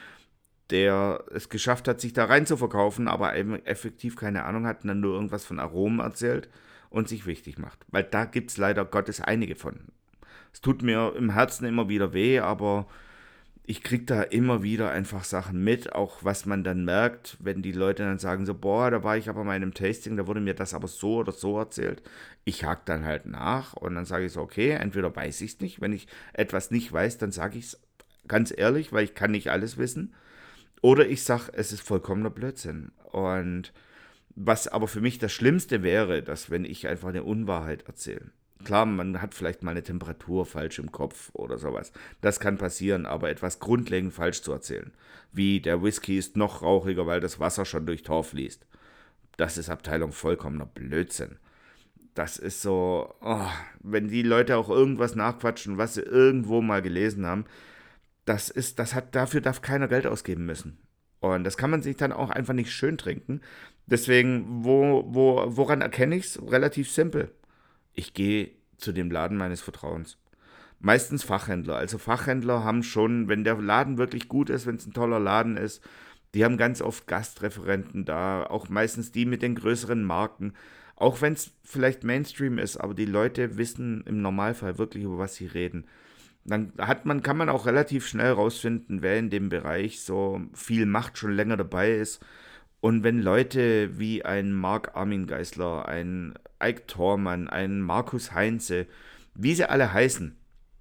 der es geschafft hat, sich da rein zu verkaufen, aber eben effektiv keine Ahnung hat und dann nur irgendwas von Aromen erzählt und sich wichtig macht. Weil da gibt es leider Gottes einige von. Es tut mir im Herzen immer wieder weh, aber ich kriege da immer wieder einfach Sachen mit, auch was man dann merkt, wenn die Leute dann sagen so, boah, da war ich aber mal in einem Tasting, da wurde mir das aber so oder so erzählt. Ich hake dann halt nach und dann sage ich so, okay, entweder weiß ich es nicht, wenn ich etwas nicht weiß, dann sage ich es ganz ehrlich, weil ich kann nicht alles wissen. Oder ich sage, es ist vollkommener Blödsinn. Und was aber für mich das Schlimmste wäre, dass wenn ich einfach eine Unwahrheit erzähle. Klar, man hat vielleicht mal eine Temperatur falsch im Kopf oder sowas. Das kann passieren, aber etwas grundlegend falsch zu erzählen. Wie der Whisky ist noch rauchiger, weil das Wasser schon durch Tor fließt. Das ist Abteilung vollkommener Blödsinn. Das ist so, oh, wenn die Leute auch irgendwas nachquatschen, was sie irgendwo mal gelesen haben, das ist, das hat, dafür darf keiner Geld ausgeben müssen. Und das kann man sich dann auch einfach nicht schön trinken. Deswegen, wo, wo, woran erkenne ich es? Relativ simpel. Ich gehe zu dem Laden meines Vertrauens. Meistens Fachhändler. Also Fachhändler haben schon, wenn der Laden wirklich gut ist, wenn es ein toller Laden ist, die haben ganz oft Gastreferenten da, auch meistens die mit den größeren Marken. Auch wenn es vielleicht Mainstream ist, aber die Leute wissen im Normalfall wirklich, über was sie reden. Dann hat man, kann man auch relativ schnell rausfinden, wer in dem Bereich so viel macht, schon länger dabei ist. Und wenn Leute wie ein Mark Armin Geisler, ein Ike Thormann, ein Markus Heinze, wie sie alle heißen,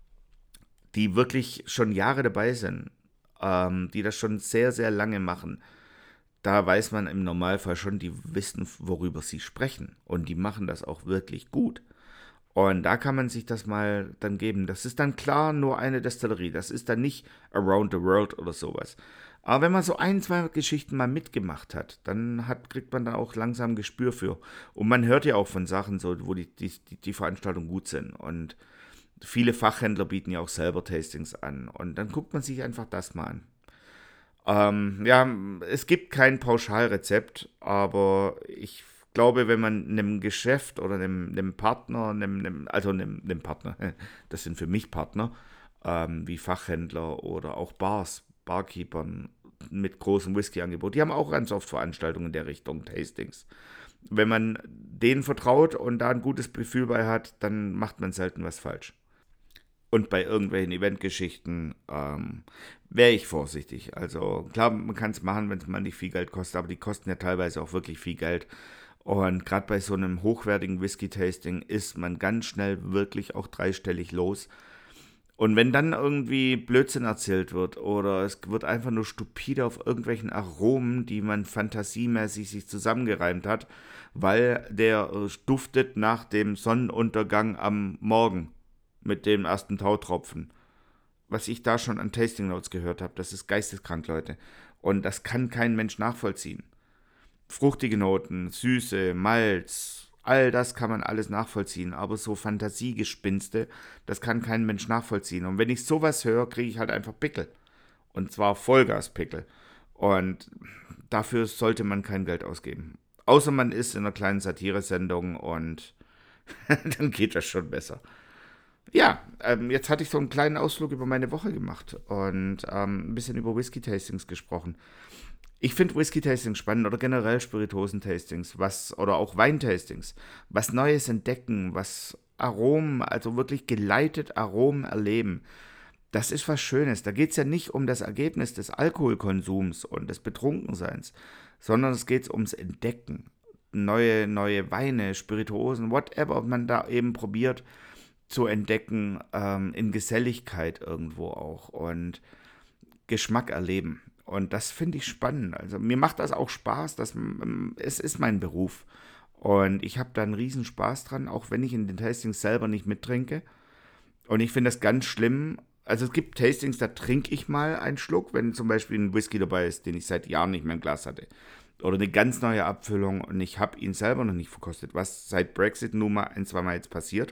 die wirklich schon Jahre dabei sind, ähm, die das schon sehr, sehr lange machen, da weiß man im Normalfall schon, die wissen, worüber sie sprechen. Und die machen das auch wirklich gut. Und da kann man sich das mal dann geben. Das ist dann klar nur eine Destillerie. Das ist dann nicht Around the World oder sowas. Aber wenn man so ein, zwei Geschichten mal mitgemacht hat, dann hat, kriegt man dann auch langsam ein Gespür für. Und man hört ja auch von Sachen, so, wo die, die, die Veranstaltungen gut sind. Und viele Fachhändler bieten ja auch selber Tastings an. Und dann guckt man sich einfach das mal an. Ähm, ja, es gibt kein Pauschalrezept, aber ich glaube, wenn man einem Geschäft oder einem, einem Partner, einem, einem, also einem, einem Partner, das sind für mich Partner, ähm, wie Fachhändler oder auch Bars, Barkeepern mit großem Whisky-Angebot, die haben auch ganz oft Veranstaltungen in der Richtung, Tastings. Wenn man denen vertraut und da ein gutes Gefühl bei hat, dann macht man selten was falsch. Und bei irgendwelchen Eventgeschichten ähm, wäre ich vorsichtig. Also klar, man kann es machen, wenn es mal nicht viel Geld kostet, aber die kosten ja teilweise auch wirklich viel Geld. Und gerade bei so einem hochwertigen Whisky-Tasting ist man ganz schnell wirklich auch dreistellig los. Und wenn dann irgendwie Blödsinn erzählt wird oder es wird einfach nur stupide auf irgendwelchen Aromen, die man fantasiemäßig sich zusammengereimt hat, weil der äh, duftet nach dem Sonnenuntergang am Morgen mit dem ersten Tautropfen. Was ich da schon an Tasting Notes gehört habe, das ist geisteskrank, Leute. Und das kann kein Mensch nachvollziehen. Fruchtige Noten, Süße, Malz, all das kann man alles nachvollziehen. Aber so Fantasiegespinste, das kann kein Mensch nachvollziehen. Und wenn ich sowas höre, kriege ich halt einfach Pickel. Und zwar Vollgaspickel. Und dafür sollte man kein Geld ausgeben. Außer man ist in einer kleinen Satiresendung und dann geht das schon besser. Ja, ähm, jetzt hatte ich so einen kleinen Ausflug über meine Woche gemacht und ähm, ein bisschen über Whisky-Tastings gesprochen. Ich finde Whisky-Tastings spannend oder generell Spirituosen-Tastings, was oder auch Weintastings, was Neues entdecken, was Aromen, also wirklich geleitet Aromen erleben. Das ist was Schönes. Da geht es ja nicht um das Ergebnis des Alkoholkonsums und des Betrunkenseins, sondern es geht ums Entdecken. Neue, neue Weine, Spirituosen, whatever man da eben probiert zu entdecken, ähm, in Geselligkeit irgendwo auch und Geschmack erleben. Und das finde ich spannend. Also mir macht das auch Spaß. Das, es ist mein Beruf. Und ich habe da einen riesen Spaß dran, auch wenn ich in den Tastings selber nicht mittrinke. Und ich finde das ganz schlimm. Also es gibt Tastings, da trinke ich mal einen Schluck, wenn zum Beispiel ein Whisky dabei ist, den ich seit Jahren nicht mehr im Glas hatte. Oder eine ganz neue Abfüllung und ich habe ihn selber noch nicht verkostet, was seit Brexit nun mal ein, zwei Mal jetzt passiert.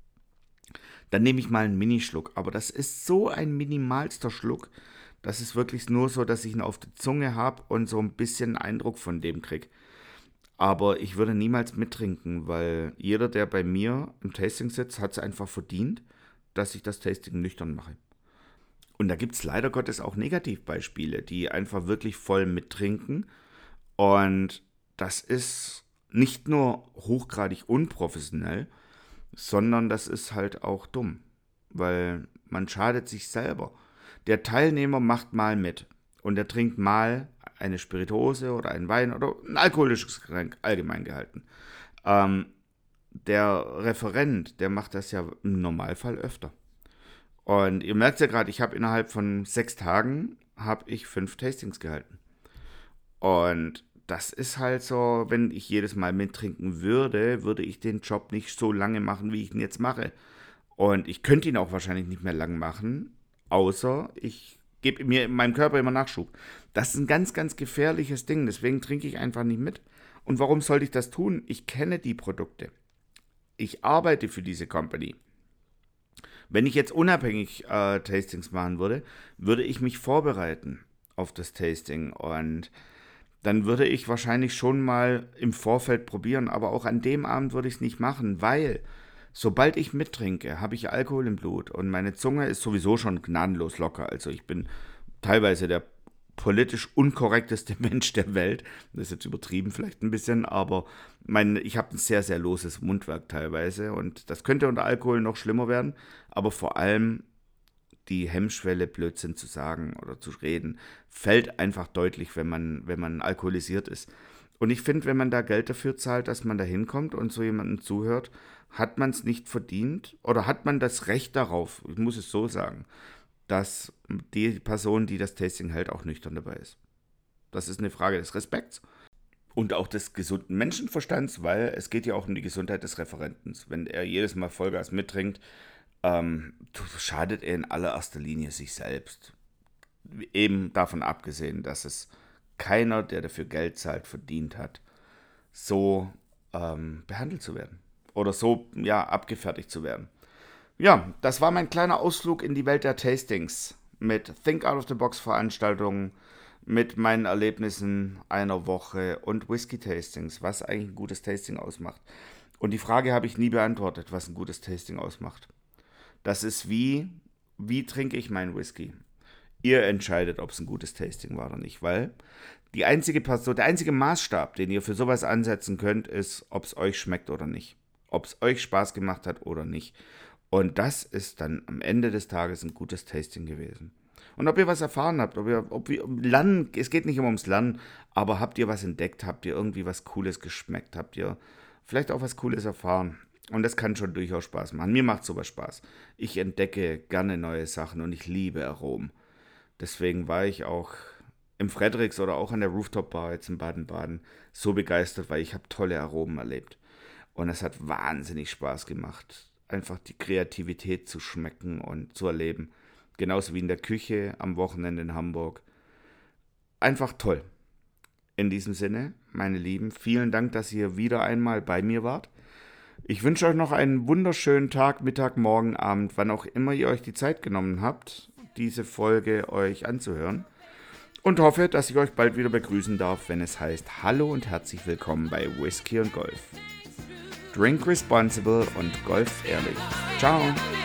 Dann nehme ich mal einen Minischluck. Aber das ist so ein minimalster Schluck. Das ist wirklich nur so, dass ich ihn auf der Zunge habe und so ein bisschen Eindruck von dem kriege. Aber ich würde niemals mittrinken, weil jeder, der bei mir im Tasting sitzt, hat es einfach verdient, dass ich das Tasting nüchtern mache. Und da gibt es leider Gottes auch Negativbeispiele, die einfach wirklich voll mittrinken. Und das ist nicht nur hochgradig unprofessionell, sondern das ist halt auch dumm, weil man schadet sich selber. Der Teilnehmer macht mal mit und er trinkt mal eine Spirituose oder einen Wein oder ein alkoholisches Getränk, allgemein gehalten. Ähm, der Referent, der macht das ja im Normalfall öfter. Und ihr merkt ja gerade, ich habe innerhalb von sechs Tagen habe ich fünf Tastings gehalten. Und das ist halt so, wenn ich jedes Mal mittrinken würde, würde ich den Job nicht so lange machen, wie ich ihn jetzt mache. Und ich könnte ihn auch wahrscheinlich nicht mehr lang machen, außer ich gebe mir in meinem Körper immer Nachschub. Das ist ein ganz, ganz gefährliches Ding, deswegen trinke ich einfach nicht mit. Und warum sollte ich das tun? Ich kenne die Produkte. Ich arbeite für diese Company. Wenn ich jetzt unabhängig äh, Tastings machen würde, würde ich mich vorbereiten auf das Tasting und dann würde ich wahrscheinlich schon mal im Vorfeld probieren, aber auch an dem Abend würde ich es nicht machen, weil sobald ich mittrinke, habe ich Alkohol im Blut und meine Zunge ist sowieso schon gnadenlos locker. Also ich bin teilweise der politisch unkorrekteste Mensch der Welt. Das ist jetzt übertrieben vielleicht ein bisschen, aber mein, ich habe ein sehr, sehr loses Mundwerk teilweise und das könnte unter Alkohol noch schlimmer werden, aber vor allem die Hemmschwelle, Blödsinn zu sagen oder zu reden, fällt einfach deutlich, wenn man, wenn man alkoholisiert ist. Und ich finde, wenn man da Geld dafür zahlt, dass man da hinkommt und so jemandem zuhört, hat man es nicht verdient oder hat man das Recht darauf, ich muss es so sagen, dass die Person, die das Tasting hält, auch nüchtern dabei ist. Das ist eine Frage des Respekts und auch des gesunden Menschenverstands, weil es geht ja auch um die Gesundheit des Referenten. Wenn er jedes Mal Vollgas mittrinkt, ähm, schadet er in allererster Linie sich selbst. Eben davon abgesehen, dass es keiner, der dafür Geld zahlt, verdient hat, so ähm, behandelt zu werden. Oder so, ja, abgefertigt zu werden. Ja, das war mein kleiner Ausflug in die Welt der Tastings mit Think Out of the Box Veranstaltungen, mit meinen Erlebnissen einer Woche und Whisky-Tastings, was eigentlich ein gutes Tasting ausmacht. Und die Frage habe ich nie beantwortet, was ein gutes Tasting ausmacht. Das ist wie, wie trinke ich meinen Whisky? Ihr entscheidet, ob es ein gutes Tasting war oder nicht, weil die einzige Person, der einzige Maßstab, den ihr für sowas ansetzen könnt, ist, ob es euch schmeckt oder nicht. Ob es euch Spaß gemacht hat oder nicht. Und das ist dann am Ende des Tages ein gutes Tasting gewesen. Und ob ihr was erfahren habt, ob ihr, ob wir lernen, es geht nicht immer ums Lernen, aber habt ihr was entdeckt, habt ihr irgendwie was Cooles geschmeckt, habt ihr vielleicht auch was Cooles erfahren. Und das kann schon durchaus Spaß machen. Mir macht sowas Spaß. Ich entdecke gerne neue Sachen und ich liebe Aromen. Deswegen war ich auch im Fredericks oder auch an der Rooftop Bar jetzt in Baden-Baden so begeistert, weil ich habe tolle Aromen erlebt. Und es hat wahnsinnig Spaß gemacht, einfach die Kreativität zu schmecken und zu erleben. Genauso wie in der Küche am Wochenende in Hamburg. Einfach toll. In diesem Sinne, meine Lieben, vielen Dank, dass ihr wieder einmal bei mir wart. Ich wünsche euch noch einen wunderschönen Tag, Mittag, Morgen, Abend, wann auch immer ihr euch die Zeit genommen habt, diese Folge euch anzuhören. Und hoffe, dass ich euch bald wieder begrüßen darf, wenn es heißt Hallo und herzlich willkommen bei Whisky und Golf. Drink responsible und Golf ehrlich. Ciao!